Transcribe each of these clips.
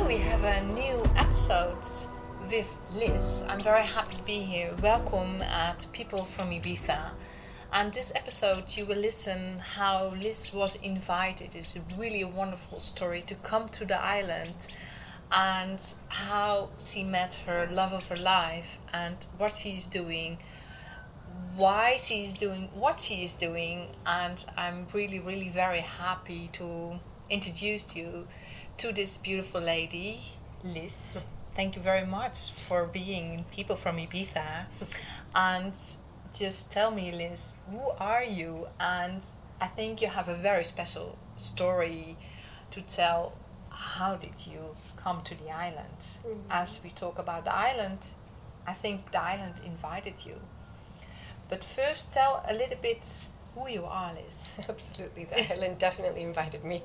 we have a new episode with Liz. I'm very happy to be here. Welcome at People from Ibiza. And this episode you will listen how Liz was invited. It's really a wonderful story to come to the island and how she met her love of her life and what she's doing, why she's doing what she is doing. And I'm really very happy to introduce you to this beautiful lady, Liz. Thank you very much for being People from Ibiza. And just tell me, Liz, who are you? And I think you have a very special story to tell. How did you come to the island? Mm-hmm. As we talk about the island, I think the island invited you. But first, tell a little bit who you are, Liz. Absolutely, the island definitely invited me.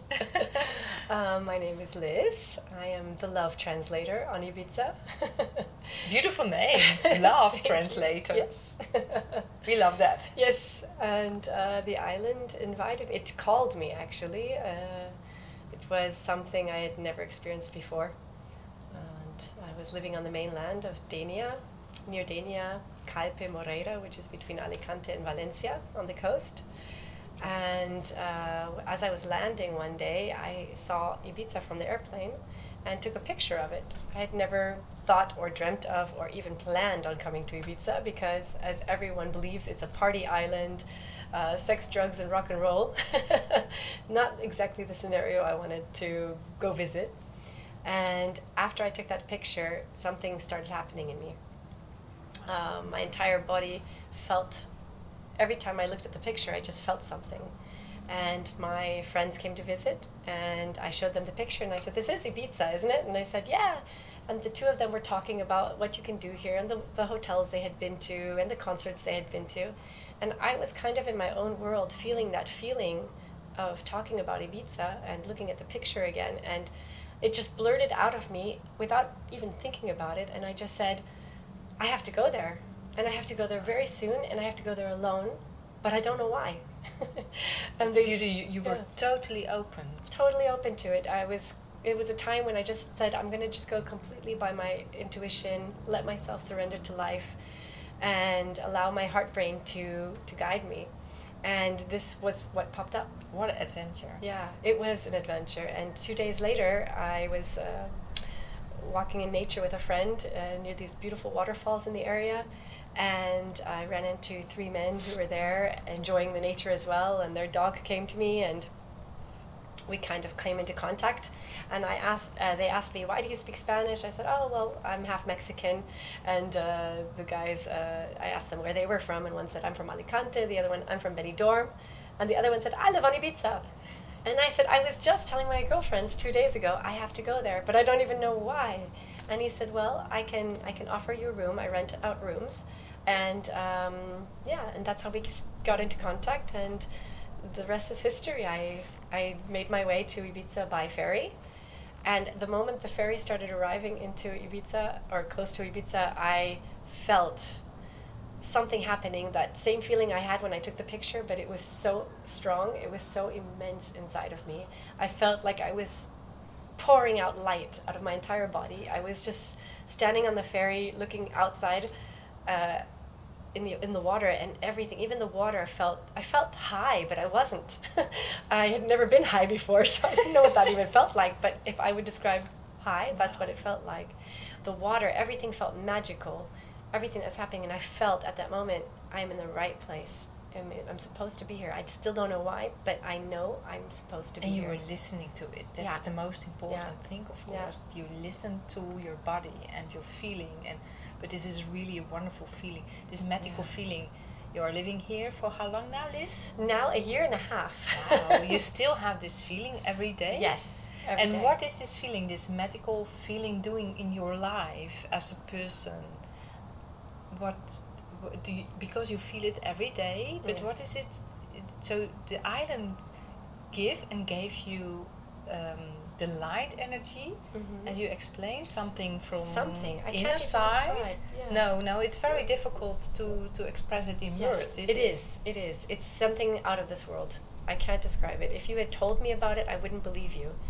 My name is Liz. I am the love translator on Ibiza. Beautiful name, love translator. Yes. We love that. Yes, and the island invited me. It called me, actually. It was something I had never experienced before. And I was living on the mainland of Denia, near Denia, Calpe Moreira, which is between Alicante and Valencia on the coast. And as I was landing one day, I saw Ibiza from the airplane and took a picture of it. I had never thought or dreamt of or even planned on coming to Ibiza because, as everyone believes, it's a party island, sex, drugs, and rock and roll. Not exactly the scenario I wanted to go visit. And after I took that picture, something started happening in me. My entire body felt, every time I looked at the picture, I just felt something. And my friends came to visit, and I showed them the picture, and I said, "This is Ibiza, isn't it?" And they said, "Yeah." And the two of them were talking about what you can do here, and the hotels they had been to, and the concerts they had been to. And I was kind of in my own world, feeling that feeling of talking about Ibiza and looking at the picture again. And it just blurted out of me without even thinking about it, and I just said, I have to go there, and I have to go there very soon, and I have to go there alone, but I don't know why. And you were totally open. Totally open to it. It was a time when I just said, I'm going to just go completely by my intuition, let myself surrender to life, and allow my heart brain to guide me. And this was what popped up. What an adventure. Yeah, it was an adventure. And 2 days later, I was walking in nature with a friend near these beautiful waterfalls in the area, and I ran into 3 men who were there enjoying the nature as well, and their dog came to me, and we kind of came into contact. And they asked me, "Why do you speak Spanish?" I said, "Oh, well, I'm half Mexican." And the guys, I asked them where they were from, and one said, "I'm from Alicante," the other one, "I'm from Benidorm," and the other one said, "I live on Ibiza." And I said, "I was just telling my girlfriends 2 days ago, I have to go there, but I don't even know why." And he said, "Well, I can offer you a room. I rent out rooms." And and that's how we got into contact, and the rest is history. I made my way to Ibiza by ferry, and the moment the ferry started arriving into Ibiza, or close to Ibiza, I felt something happening, that same feeling I had when I took the picture, but it was so strong, it was so immense inside of me. I felt like I was pouring out light out of my entire body. I was just standing on the ferry looking outside in the water, and everything, even the water, I felt high, but I wasn't. I had never been high before, so I didn't know what that even felt like, but if I would describe high, that's what it felt like. The water, everything felt magical. Everything that's happening, and I felt at that moment, I'm in the right place. I'm supposed to be here. I still don't know why, but I know I'm supposed to be here. And you were listening to it. That's the most important thing, of course. Yeah. You listen to your body and your feeling, but this is really a wonderful feeling. This magical feeling. You are living here for how long now, Liz? Now 1.5 years. Wow, you still have this feeling every day? Yes. Every day. What is this feeling, this magical feeling, doing in your life as a person? What do you, because you feel it every day, but what is it? So the island gave you the light energy, as you explained, something from inner side. Yeah. No, it's very difficult to express it in words. It is. It's something out of this world. I can't describe it. If you had told me about it, I wouldn't believe you.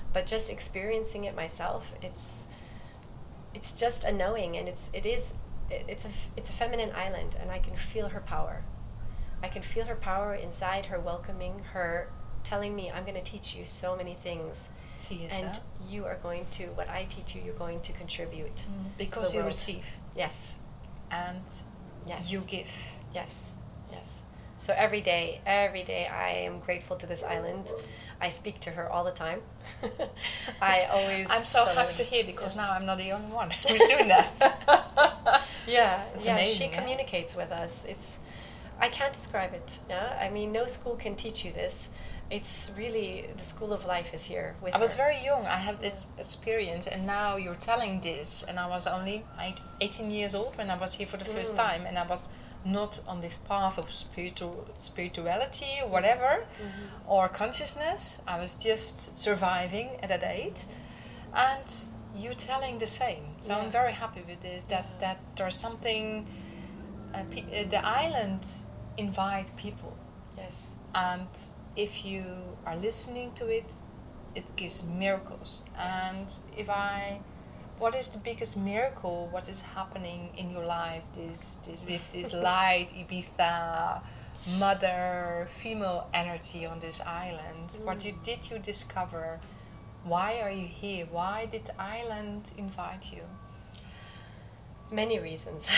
But just experiencing it myself, it's just a knowing, and it's a feminine island, and I can feel her power. I can feel her power inside, her welcoming, her telling me, I'm going to teach you so many things. And you are going to, what I teach you, you're going to contribute. Because you receive. Yes. And you give. Yes, yes. So every day I am grateful to this island. I speak to her all the time. I'm so happy to hear, because now I'm not the only one who's doing that. It's amazing. She communicates with us. I can't describe it. Yeah, I mean, no school can teach you this. It's really, the school of life is here with her. I was very young. I had this experience, and now you're telling this, and I was only 18 years old when I was here for the first time, and I was not on this path of spirituality or whatever, or consciousness. I was just surviving at that age, and you telling the same. So I'm very happy with this, that there's something, the island invite people. Yes. And if you are listening to it, it gives miracles. Yes. And what is the biggest miracle? What is happening in your life? This with this light, Ibiza, mother, female energy on this island. What did you discover? Why are you here? Why did the island invite you? Many reasons.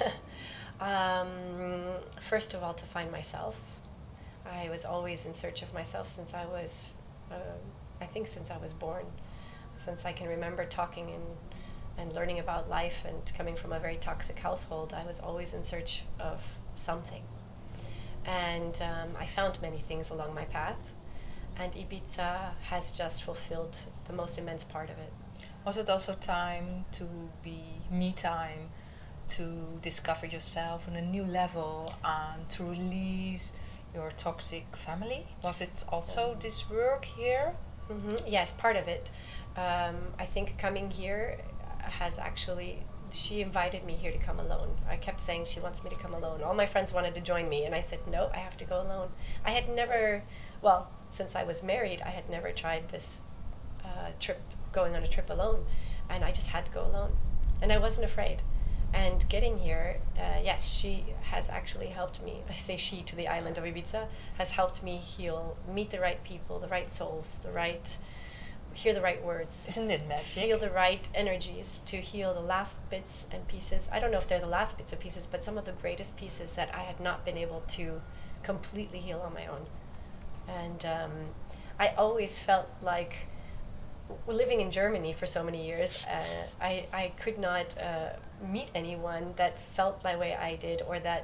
First of all, to find myself. I was always in search of myself since I was, since I was born. Since I can remember talking and learning about life, and coming from a very toxic household, I was always in search of something. And I found many things along my path, and Ibiza has just fulfilled the most immense part of it. Was it also time to be me time, to discover yourself on a new level, and to release your toxic family? Was it also this work here? Yes, part of it. I think coming here has actually, she invited me here to come alone. I kept saying she wants me to come alone. All my friends wanted to join me, and I said, no, I have to go alone. I had never, since I was married, I had never tried this going on a trip alone, and I just had to go alone. And I wasn't afraid. And getting here, yes, she has actually helped me. I say she to the island of Ibiza, has helped me heal, meet the right people, the right souls, hear the right words. Isn't it magic? Feel the right energies to heal the last bits and pieces. I don't know if they're the last bits and pieces, but some of the greatest pieces that I had not been able to completely heal on my own. And I always felt like, living in Germany for so many years, I could not meet anyone that felt the way I did, or that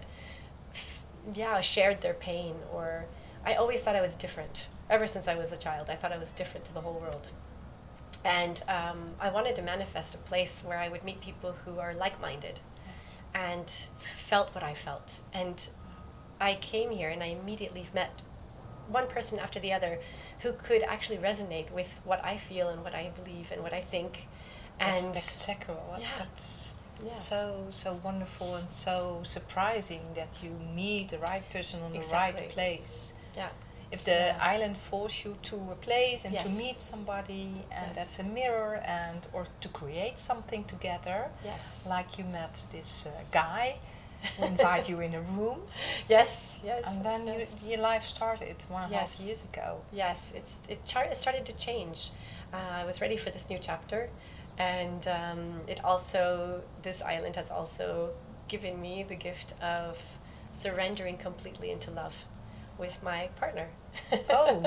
shared their pain. Or I always thought I was different. Ever since I was a child, I thought I was different to the whole world. And I wanted to manifest a place where I would meet people who are like-minded, and felt what I felt. And I came here and I immediately met one person after the other who could actually resonate with what I feel and what I believe and what I think. That's spectacular. That's so wonderful and so surprising that you meet the right person on the right place. Yeah. If the island forces you to a place and to meet somebody, and that's a mirror, or to create something together, like you met this guy who invited you in a room. Yes. And then your life started 1.5 years ago. Yes, it started to change. I was ready for this new chapter, and this island has also given me the gift of surrendering completely into love with my partner. Oh.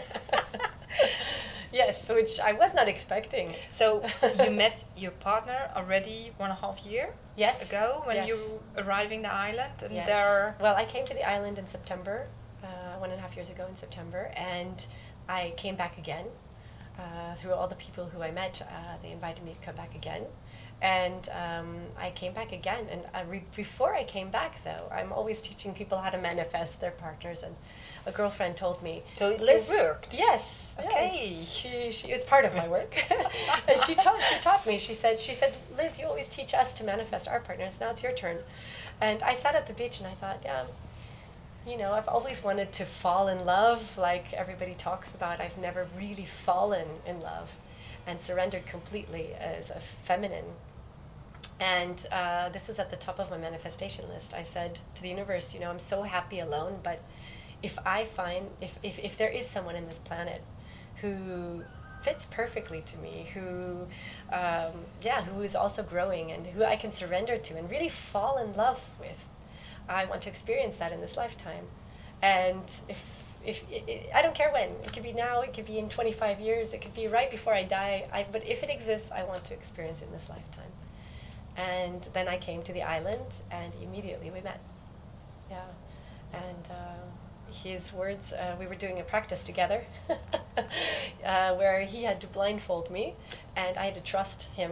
Yes, which I was not expecting. So you met your partner already 1.5 year ago when you arriving the island, and Well, I came to the island in September, 1.5 years ago in September, and I came back again. Through all the people who I met, they invited me to come back again. And I came back again, and before I came back, though, I'm always teaching people how to manifest their partners, and a girlfriend told me... So it's your work? Yes. Okay. Yes. It's part of my work. And she taught me, she said, Liz, you always teach us to manifest our partners, now it's your turn. And I sat at the beach and I thought, I've always wanted to fall in love like everybody talks about. I've never really fallen in love and surrendered completely as a feminine. And this is at the top of my manifestation list. I said to the universe, I'm so happy alone, but if there is someone in this planet who fits perfectly to me, who is also growing and who I can surrender to and really fall in love with, I want to experience that in this lifetime. And if I don't care when, it could be now, it could be in 25 years, it could be right before I die, but if it exists, I want to experience it in this lifetime. And then I came to the island, and immediately we met. Yeah. And his words, we were doing a practice together where he had to blindfold me, and I had to trust him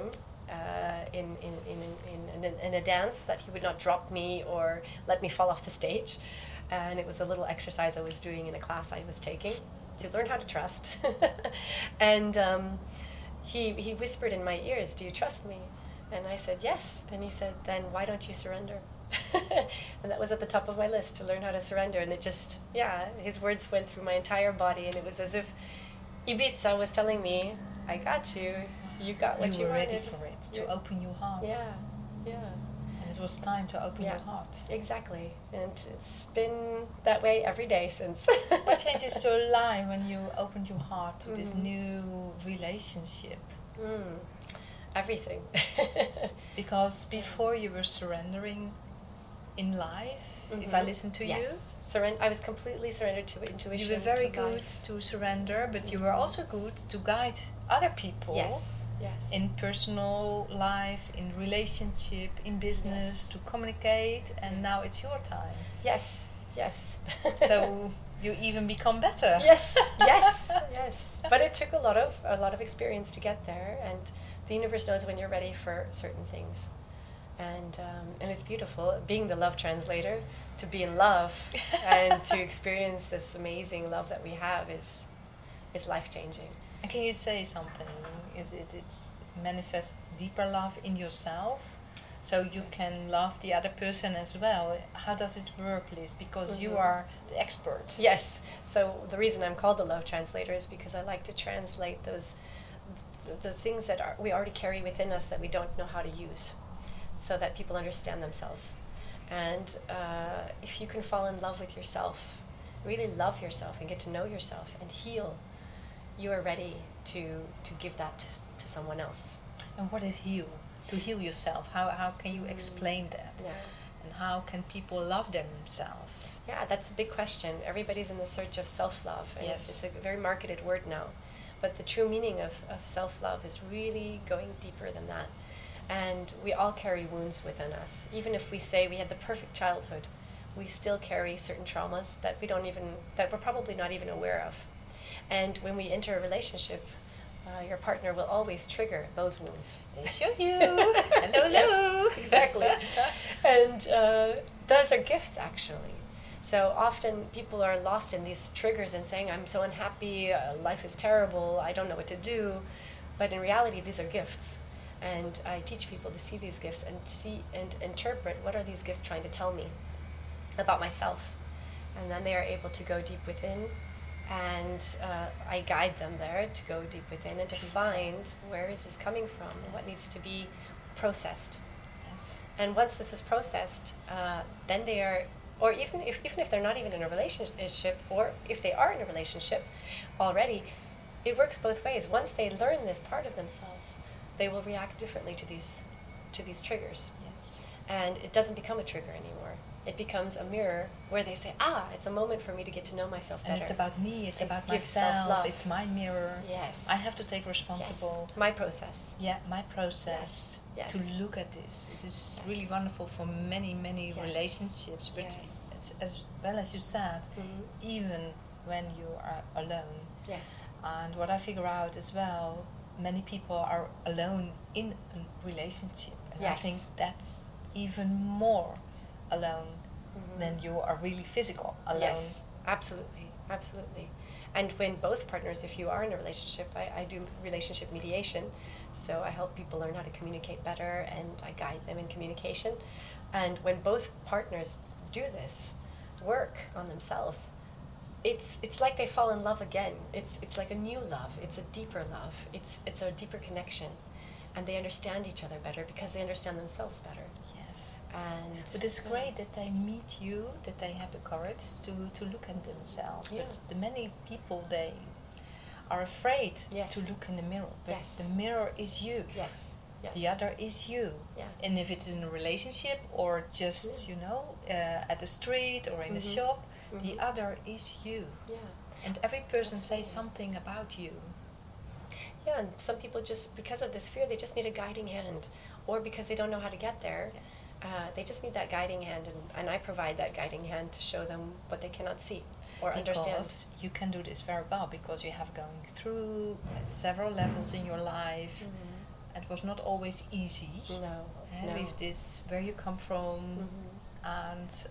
in a dance that he would not drop me or let me fall off the stage. And it was a little exercise I was doing in a class I was taking to learn how to trust. And he whispered in my ears, "Do you trust me?" And I said, "Yes." And he said, "Then why don't you surrender?" And that was at the top of my list, to learn how to surrender. And it just, his words went through my entire body, and it was as if Ibiza was telling me, "I got you. You got what you wanted." You were ready for it, to open your heart. Yeah. And it was time to open your heart. Exactly. And it's been that way every day since. What changes to your life when you opened your heart to this new relationship? Everything. Because before you were surrendering in life, if I listen to you, I was completely surrendered to intuition. You were very good to surrender, but you were also good to guide other people. Yes. In personal life, in relationship, in business, to communicate, and now it's your time. Yes. So you even become better. Yes. But it took a lot of experience to get there, and the universe knows when you're ready for certain things. And it's beautiful being the love translator, to be in love and to experience this amazing love that we have is life-changing. And can you say something? It's manifest deeper love in yourself, so you can love the other person as well. How does it work, Liz? Because you are the expert. Yes. So the reason I'm called the love translator is because I like to translate the things that we already carry within us that we don't know how to use, so that people understand themselves. And if you can fall in love with yourself, really love yourself and get to know yourself and heal, you are ready to give that to someone else. And what is heal? To heal yourself, how can you explain that? Yeah. And how can people love themselves? Yeah, that's a big question. Everybody's in the search of self-love, and it's a very marketed word now. But the true meaning of self-love is really going deeper than that. And we all carry wounds within us. Even if we say we had the perfect childhood, we still carry certain traumas that we're probably not even aware of. And when we enter a relationship, your partner will always trigger those wounds. They show you. Hello. Yes, exactly. And those are gifts, actually. So often people are lost in these triggers and saying, "I'm so unhappy, life is terrible, I don't know what to do." But in reality, these are gifts. And I teach people to see these gifts and see and interpret, what are these gifts trying to tell me about myself. And then they are able to go deep within, and I guide them there to go deep within and to find where is this coming from and what needs to be processed. Yes. And once this is processed, then they are, or even if they're not even in a relationship, or if they are in a relationship already, it works both ways. Once they learn this part of themselves, they will react differently to these triggers. Yes. And it doesn't become a trigger anymore. It becomes a mirror where they say, it's a moment for me to get to know myself better. And it's about me, it's about give myself, self-love. It's my mirror. Yes. I have to take responsible. Yes. My process. Yeah, my process Yes. to look at this. This is really wonderful for many relationships, but it's as well as you said, even when you are alone. Yes. And what I figure out as well, many people are alone in a relationship. And I think that's even more alone than you are really physical alone. Yes, absolutely. And when both partners, if you are in a relationship, I do relationship mediation, so I help people learn how to communicate better, and I guide them in communication. And when both partners do this, work on themselves, it's like they fall in love again. It's like a new love. It's a deeper love. It's a deeper connection, and they understand each other better because they understand themselves better. Yes. And But it's great that they meet you, that they have the courage to look at themselves. Yeah. But the many people, they are afraid Yes. to look in the mirror. But Yes. the mirror is you. yes, yes, The other is you. yeah, And if it's in a relationship or just, at the street or in the Mhm. shop, the Mhm. other is you. yeah. And every person says something about you. Yeah, and some people just, because of this fear, they just need a guiding hand. Or because they don't know how to get there, they just need that guiding hand. And I provide that guiding hand to show them what they cannot see or understand. Because you can do this very well because you have gone through several levels in your life. It was not always easy. No, And no. with this, where you come from, Mhm. and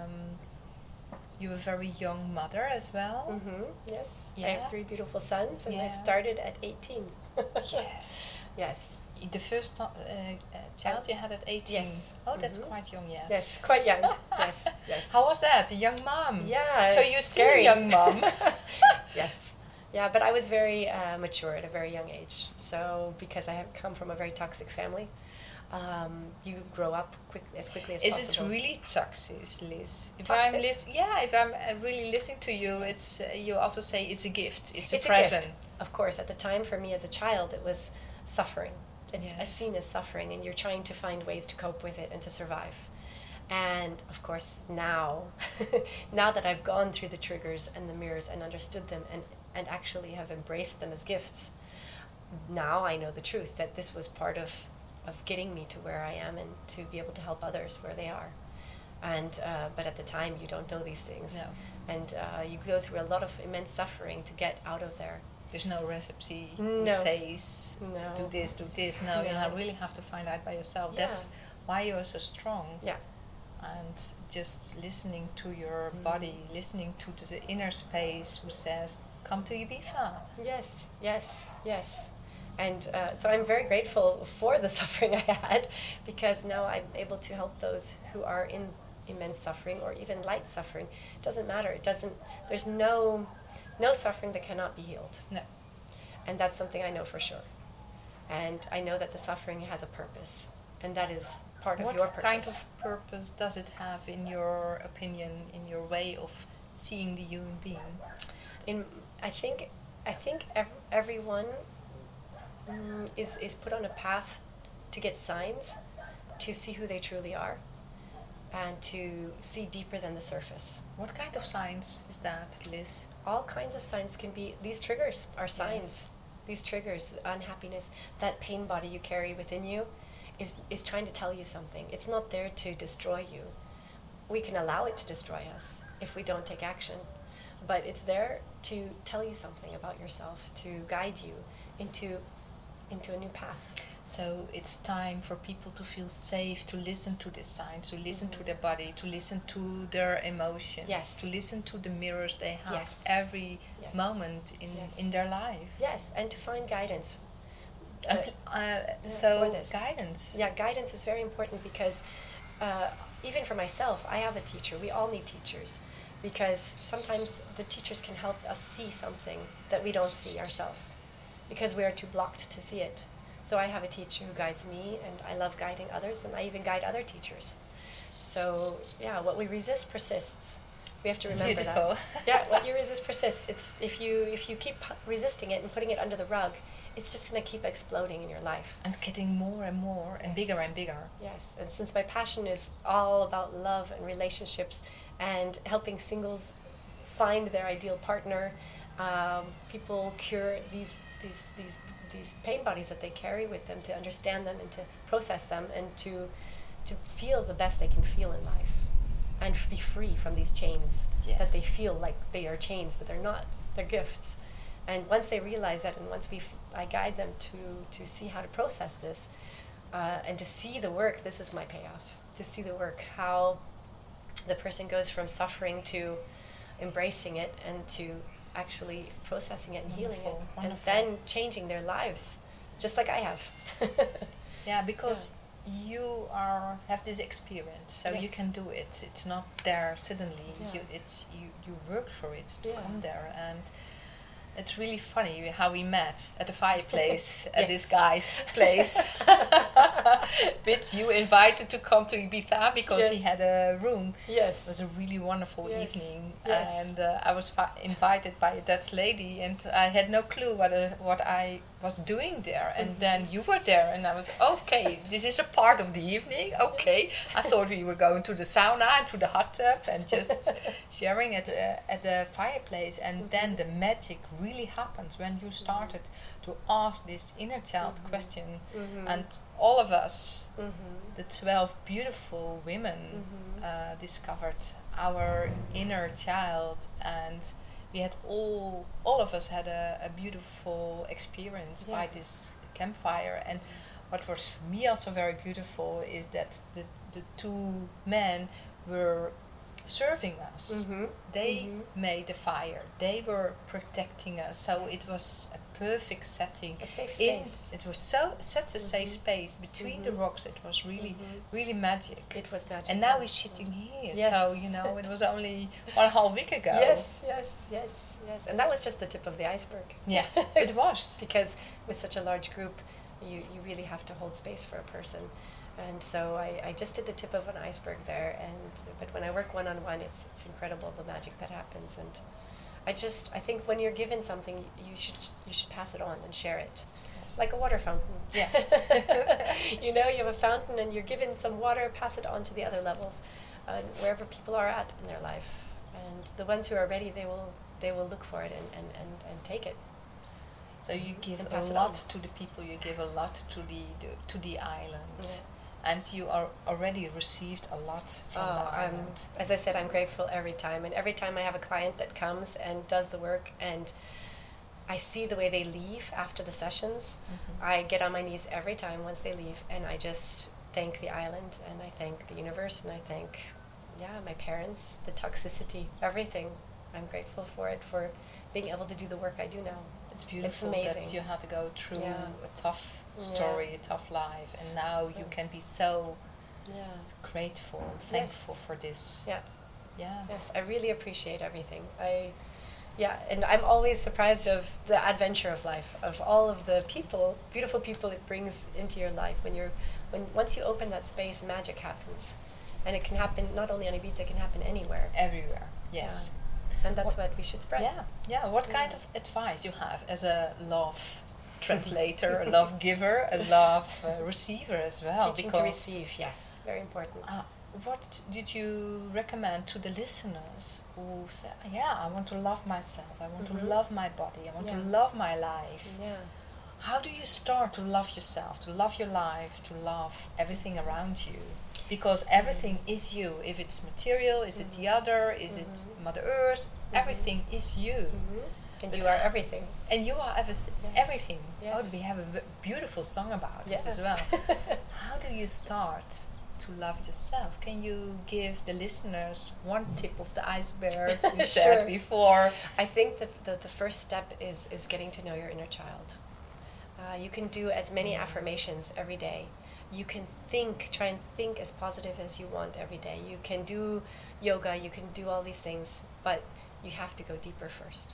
you're a very young mother as well. Mhm. Yes, I Yeah. have 3 beautiful sons, and I Yeah. started at 18. Yes. Yes. The first child you had at 18. Yes. Oh, that's Mhm. quite young, yes. Yes, quite young. Yes, yes. How was that, a young mom? Yeah. So you're still scary. a young mom. Yes. Yeah, but I was very mature at a very young age. So because I have come from a very toxic family, you grow up as quickly as Is possible. it really toxic, Liz? If Toxic? if I'm really listening to you, it's you also say it's a gift. It's a It's present. a gift, of course. At the time, for me as a child, it was suffering. It's Yes. seen as suffering, and you're trying to find ways to cope with it and to survive. And of course, now, now that I've gone through the triggers and the mirrors and understood them and actually have embraced them as gifts, now I know the truth that this was part of getting me to where I am and to be able to help others where they are. And but at the time, you don't know these things. No. And you go through a lot of immense suffering to get out of there. There's no recipe who No. says No. do this, do this. No, you No. really have to find out by yourself. Yeah. That's why you're so strong. Yeah. And just listening to your body, listening to the inner space who says, "Come to Ibiza." Yes, yes, yes. And so I'm very grateful for the suffering I had, because now I'm able to help those who are in immense suffering or even light suffering. It doesn't matter. There's no suffering that cannot be healed. No. And that's something I know for sure. And I know that the suffering has a purpose, and that is part of your What purpose. kind of purpose does it have, in your opinion, in your way of seeing the human being? I think everyone is put on a path to get signs, to see who they truly are, and to see deeper than the surface. What kind of signs is that, Liz? All kinds of signs can be, these triggers are signs. Yes. These triggers, unhappiness, that pain body you carry within you is trying to tell you something. It's not there to destroy you. We can allow it to destroy us if we don't take action. But it's there to tell you something about yourself, to guide you into a new path. So it's time for people to feel safe, to listen to the signs, to listen to their body, to listen to their emotions, Yes. to listen to the mirrors they have Yes. every Yes. moment Yes. in their life. Yes, and to find guidance. And For so this. guidance. Yeah, guidance is very important because even for myself, I have a teacher. We all need teachers because sometimes the teachers can help us see something that we don't see ourselves because we are too blocked to see it. So I have a teacher who guides me, and I love guiding others, and I even guide other teachers. So yeah, what we resist persists. We have to It's remember beautiful. that. Yeah, what you resist persists. It's if you keep resisting it and putting it under the rug, it's just going to keep exploding in your life. And getting more and more and Yes. bigger and bigger. Yes, and since my passion is all about love and relationships and helping singles find their ideal partner, people cure these pain bodies that they carry with them, to understand them and to process them and to feel the best they can feel in life and be free from these chains that Yes. they feel like they are chains, but they're not. They're gifts. And once they realize that, and once I guide them to see how to process this, and to see the work, this is my payoff, to see the work, how the person goes from suffering to embracing it and to actually processing it and healing it, Wonderful, and wonderful. then changing their lives, just like I have. Yeah, because you have this experience, so you Yes. can do it. It's not there suddenly. Yeah. You worked for it to Yeah. come there, and it's really funny how we met at the fireplace at this Yes. guy's place, which you invited to come to Ibiza because he Yes. had a room. Yes. It was a really wonderful Yes. evening, Yes. and I was invited by a Dutch lady, and I had no clue what I was doing there. And then you were there, and I was okay. This is a part of the evening. Okay, I thought we were going to the sauna and to the hot tub and just sharing at the fireplace. And then the magic really happens when you started to ask this inner child question, and all of us, the 12 beautiful women, discovered our inner child, and we had all of us had a beautiful experience by this campfire. And what was for me also very beautiful is that the two men were serving us. They made the fire. They were protecting us. So it was a perfect setting. A safe space. It was such a safe space between the rocks. It was really magic. It was magic. And now we're sitting here. Yes. So it was only 1.5 week ago. Yes. And that was just the tip of the iceberg. Yeah, it was. Because with such a large group, you really have to hold space for a person. And so I just did the tip of an iceberg there, but when I work one-on-one, it's incredible the magic that happens. And I think when you're given something, you should pass it on and share it. Yes. Like a water fountain. Yeah. You have a fountain and you're given some water, pass it on to the other levels, wherever people are at in their life. And the ones who are ready, they will look for it and take it. So you give And a pass it lot on. to the people. You give a lot to the island, Yeah. and you are already received a lot from the island. As I said, I'm grateful every time. And every time I have a client that comes and does the work and I see the way they leave after the sessions, I get on my knees every time once they leave, and I just thank the island, and I thank the universe, and I thank, my parents, the toxicity, everything. I'm grateful for it, for being able to do the work I do now. It's beautiful amazing. that you had to go through Yeah. a tough story, a tough life, and now you can be so grateful, thankful for this. Yeah. Yes. Yes, I really appreciate everything. And I'm always surprised of the adventure of life, of all of the people, beautiful people it brings into your life. Once you open that space, magic happens, and it can happen not only on Ibiza, it can happen anywhere. Everywhere. Yes. And that's what we should spread. Yeah. What kind of advice you have as a love translator, a love giver, a love receiver as well? Teaching to receive, yes, very important. What did you recommend to the listeners who say, I want to love myself, I want to love my body, I want to love my life? Yeah. How do you start to love yourself, to love your life, to love everything around you? Because everything is you. If it's material, is it the other, is it Mother Earth? Everything is you. And you are everything. And you are everything. Yes. Oh, we have a beautiful song about this as well. How do you start to love yourself? Can you give the listeners one tip of the iceberg you said before? I think that the first step is getting to know your inner child. You can do as many affirmations every day. You can try and think as positive as you want every day. You can do yoga, you can do all these things, but you have to go deeper first.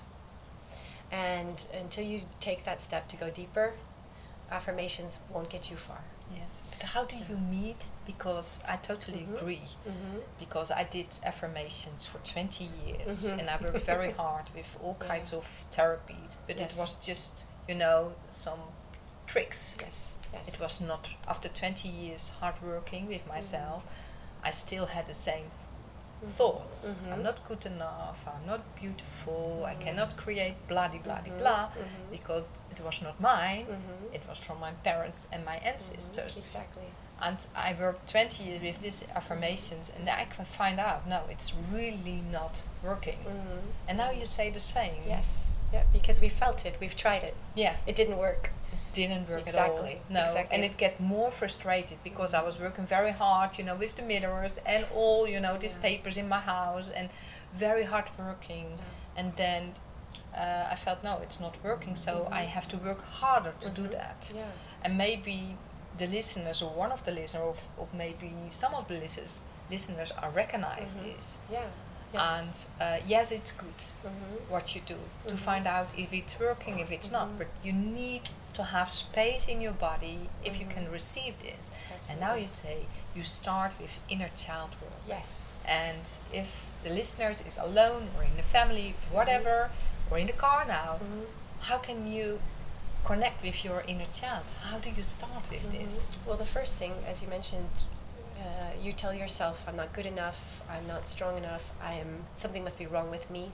And until you take that step to go deeper, affirmations won't get you far. Yes, but how do you meet? Because I totally agree. Because I did affirmations for 20 years and I worked very hard with all kinds of therapies, but it was just, some tricks. Yes. It was not, after 20 years hard working with myself, I still had the same thoughts. I'm not good enough, I'm not beautiful, I cannot create blah blah blah, because it was not mine, it was from my parents and my ancestors. Exactly. And I worked 20 years with these affirmations, and I can find out, no, it's really not working. And now you say the same. Yes. Yeah, because we felt it, we've tried it. Yeah. It didn't work. Didn't work at all. No, exactly. And it get more frustrated because I was working very hard, with the mirrors and all, these papers in my house, and very hard working. And then I felt, no, it's not working, so I have to work harder to do that. Yeah. And maybe the listeners or one of the listeners or maybe some of the listeners are recognize this. Yeah. And yes, it's good what you do to find out if it's working, if it's not. But you need to have space in your body if you can receive this. Absolutely. And now you say you start with inner child work. Yes. And if the listener is alone or in the family, whatever, or in the car now, how can you connect with your inner child? How do you start with this? Well, the first thing, as you mentioned, you tell yourself, I'm not good enough, I'm not strong enough, something must be wrong with me.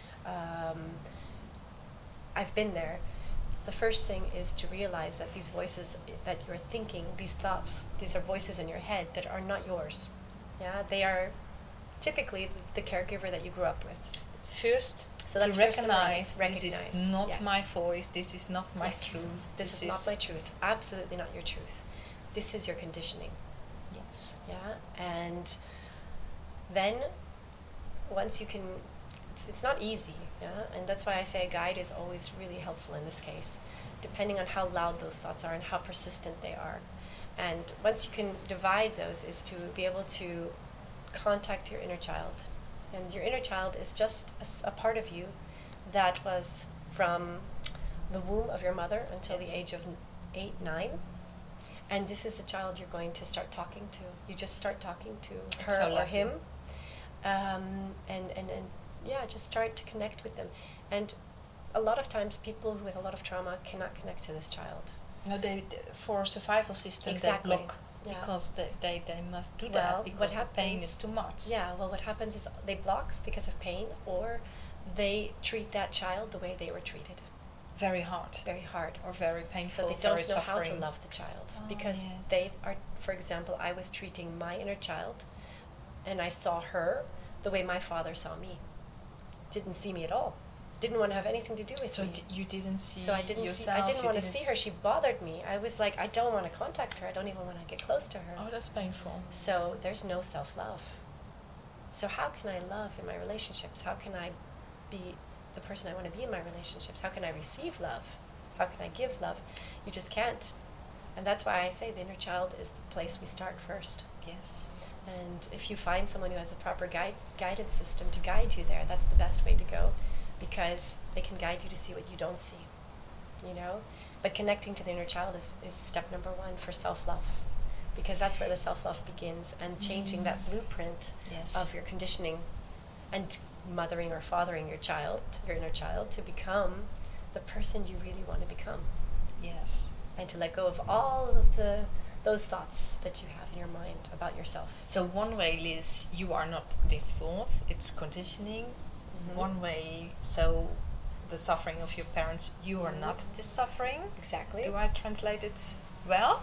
I've been there. The first thing is to realize that these voices that you're thinking, these thoughts, these are voices in your head that are not yours. Yeah, they are typically the caregiver that you grew up with. First, So to that's recognize first this is not my voice, this is not my truth. This is not my truth. Absolutely not your truth. This is your conditioning. Yes. Yeah, and then once you can, it's not easy. Yeah, and that's why I say a guide is always really helpful in this case, depending on how loud those thoughts are and how persistent they are. And once you can divide those, is to be able to contact your inner child. And your inner child is just a part of you that was from the womb of your mother until the age of 8, 9. And this is the child you're going to start talking to. You just start talking to her or him. And just start to connect with them. And a lot of times people with a lot of trauma cannot connect to this child. No, they for survival system they block because they must do that because the pain is too much. Yeah, well what happens is they block because of pain, or they treat that child the way they were treated. Very hard. Very hard. Or very painful, so they don't know suffering. how to love the child. Because they are, for example, I was treating my inner child and I saw her the way my father saw me. Didn't see me at all. Didn't want to have anything to do with me. So you didn't see I didn't want to see her. She bothered me. I was like, I don't want to contact her. I don't even want to get close to her. Oh, that's painful. So there's no self-love. So how can I love in my relationships? How can I be the person I want to be in my relationships? How can I receive love? How can I give love? You just can't. And that's why I say the inner child is the place we start first. Yes. And if you find someone who has the proper guidance system to guide you there, that's the best way to go, because they can guide you to see what you don't see, you know? But connecting to the inner child is step number 1 for self-love, because that's where the self-love begins, and changing that blueprint of your conditioning and mothering or fathering your child, your inner child, to become the person you really want to become. Yes. And to let go of all of those thoughts that you have in your mind about yourself. So one way, Liz, you are not this thought, it's conditioning. One way, so the suffering of your parents, you are not this suffering. Exactly. Do I translate it well?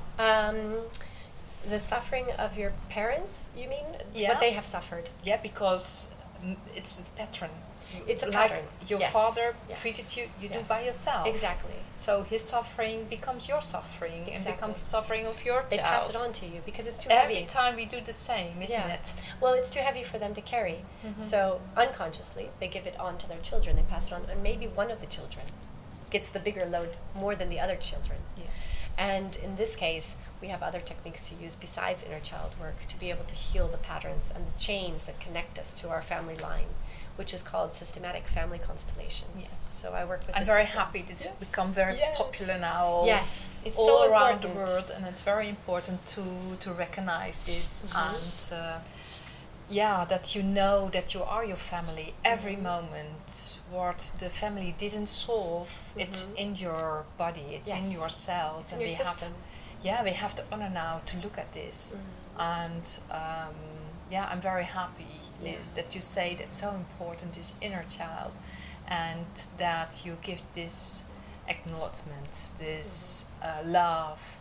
The suffering of your parents, you mean? Yeah. What they have suffered. Yeah, because it's a pattern. It's a like pattern. Your father treated you, do by yourself. Exactly. So his suffering becomes your suffering and becomes the suffering of your they child. Pass it on to you because it's too Every heavy. time we do the same, isn't it? Well, it's too heavy for them to carry. So unconsciously, they give it on to their children. They pass it on, and maybe one of the children gets the bigger load more than the other children. Yes. And in this case, we have other techniques to use besides inner child work to be able to heal the patterns and the chains that connect us to our family line, which is called systematic family constellations. Yes. So I work with I'm very happy this has become very popular now. Yes. It's all so around the important. world, and it's very important to recognize this and that you know that you are your family every moment. What the family didn't solve, it's in your body, it's in your cells, it's and in your system. we have the honor now to look at this. And I'm very happy, Liz, that you say that so important, this inner child, and that you give this acknowledgement, this love.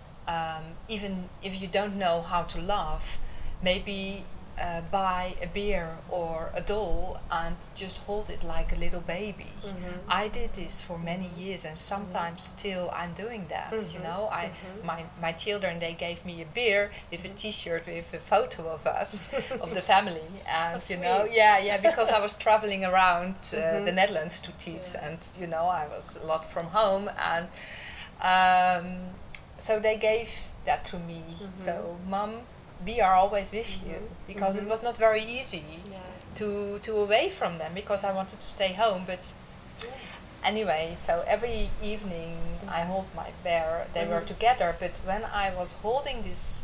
Even if you don't know how to love, maybe buy a beer or a doll and just hold it like a little baby. I did this for many years, and sometimes still I'm doing that. You know, my children, they gave me a beer with a T-shirt with a photo of us, of the family, and you know, because I was traveling around the Netherlands to teach, and you know, I was a lot from home, and so they gave that to me. So, Mom, we are always with you, because it was not very easy to away from them, because I wanted to stay home. But anyway, so every evening I hold my bear. They were together, but when I was holding this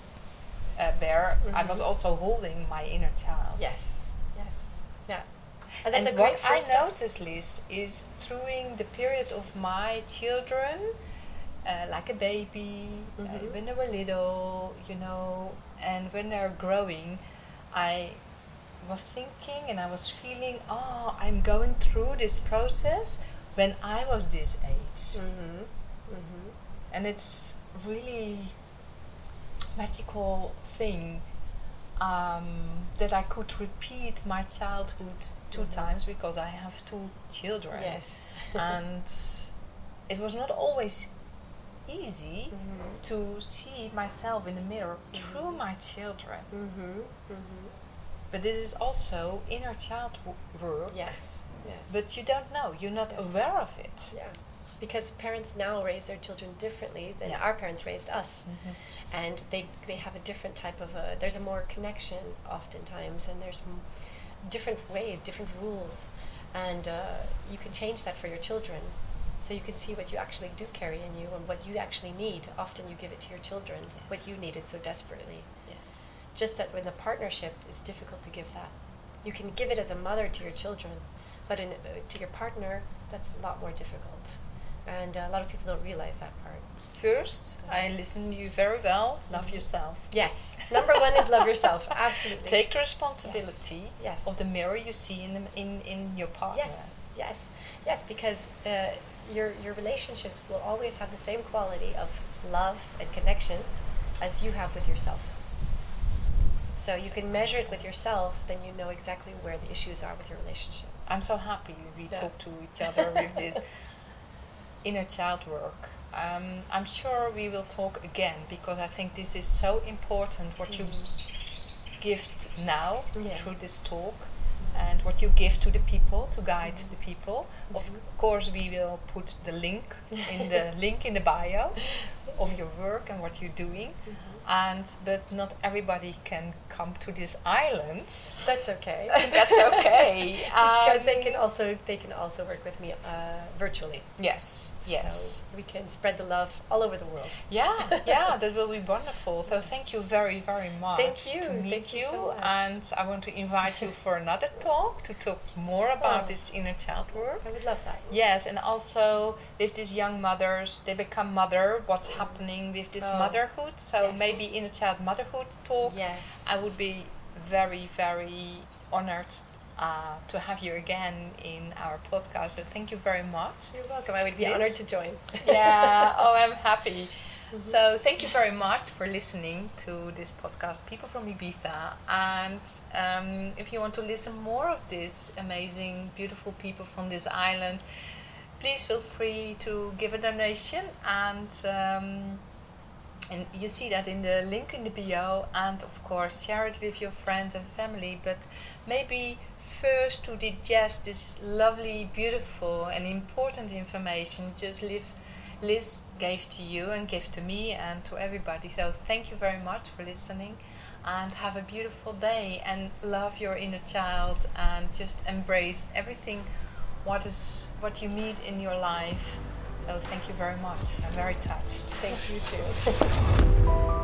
bear, I was also holding my inner child. Yes, yeah. And that's And a great what I first step. noticed, Liz, is through the period of my children, like a baby, when they were little, and when they're growing, I was thinking and I was feeling, I'm going through this process when I was this age. And it's really magical thing that I could repeat my childhood 2 times, because I have 2 children. Yes. And it was not always easy to see myself in the mirror through my children. But this is also inner child work. Yes. But you don't know, you're not aware of it. Yeah, because parents now raise their children differently than our parents raised us. And they have a different type of there's a more connection oftentimes, and there's different ways, different rules, and you can change that for your children, so you can see what you actually do carry in you and what you actually need. Often you give it to your children, what you needed so desperately. Yes. Just that with a partnership, it's difficult to give that. You can give it as a mother to your children, but to your partner, that's a lot more difficult. And a lot of people don't realize that part. First, I listen to you very well. Love yourself. Yes. Number 1 is love yourself. Absolutely. Take the responsibility Yes. of the mirror you see in your partner. Yes, because your relationships will always have the same quality of love and connection as you have with yourself. So you can measure it with yourself, then you know exactly where the issues are with your relationship. I'm so happy we talk to each other with this inner child work. I'm sure we will talk again, because I think this is so important, what you give now through this talk, and what you give to the people, to guide the people. Of course, we will put the link in the bio of your work and what you're doing. But not everybody can come to this island. That's okay. That's okay. Because they can also work with me virtually. Yes. So we can spread the love all over the world. Yeah, that will be wonderful. So thank you very, very much. Thank you. To meet Thank you so much. And I want to invite you for another talk to talk more about this inner child work. I would love that. Yes, and also with these young mothers, they become mother, what's happening with this motherhood. So maybe inner child motherhood talk. Yes. I would be very, very honored to have you again in our podcast. So thank you very much. You're welcome. I would be honored to join. Yeah, I'm happy. So thank you very much for listening to this podcast, People from Ibiza. And if you want to listen more of this amazing, beautiful people from this island, please feel free to give a donation. And you see that in the link in the bio, and of course share it with your friends and family. But maybe first, to digest this lovely, beautiful and important information Liz gave to you and gave to me and to everybody. So thank you very much for listening, and have a beautiful day, and love your inner child, and just embrace everything what you need in your life. So thank you very much. I'm very touched. Thank you too.